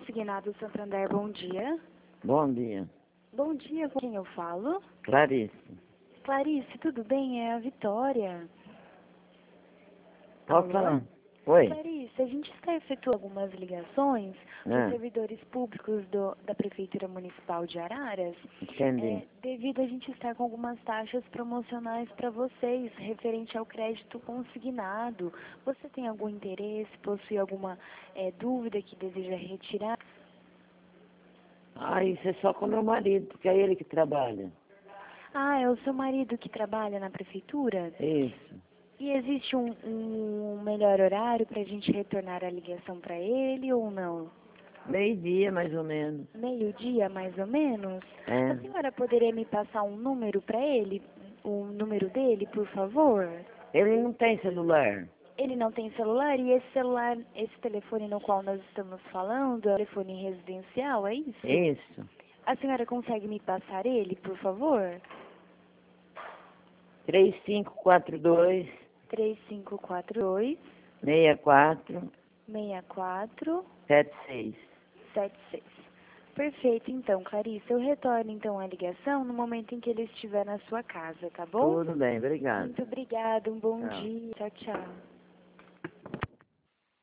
Consignado Santander, bom dia. Bom dia. Bom dia, com quem eu falo? Clarice. Clarice, tudo bem? É a Vitória. Pode Alô? falar? Oi. Clarice, a gente está efetuando algumas ligações para Ah, os servidores públicos da Prefeitura Municipal de Araras, entendi. devido a gente estar com algumas taxas promocionais para vocês, referente ao crédito consignado. Você tem algum interesse, possui alguma dúvida que deseja retirar? Ah, isso é só com meu marido, porque é ele que trabalha. Ah, é o seu marido que trabalha na Prefeitura? Isso. E existe um melhor horário para a gente retornar a ligação para ele ou não? Meio-dia, mais ou menos. Meio-dia, mais ou menos? A É. senhora poderia me passar um número para ele? O número dele, por favor? Ele não tem celular. Ele não tem celular e esse celular, esse telefone no qual nós estamos falando, é um telefone residencial, é isso? Isso. A senhora consegue me passar ele, por favor? 3542 3542 64 64 76. 76. Perfeito, então, Clarice. Eu retorno, então, a ligação no momento em que ele estiver na sua casa, tá bom? Tudo bem, obrigado. Muito obrigada, um bom Tchau. dia. Tchau, tchau.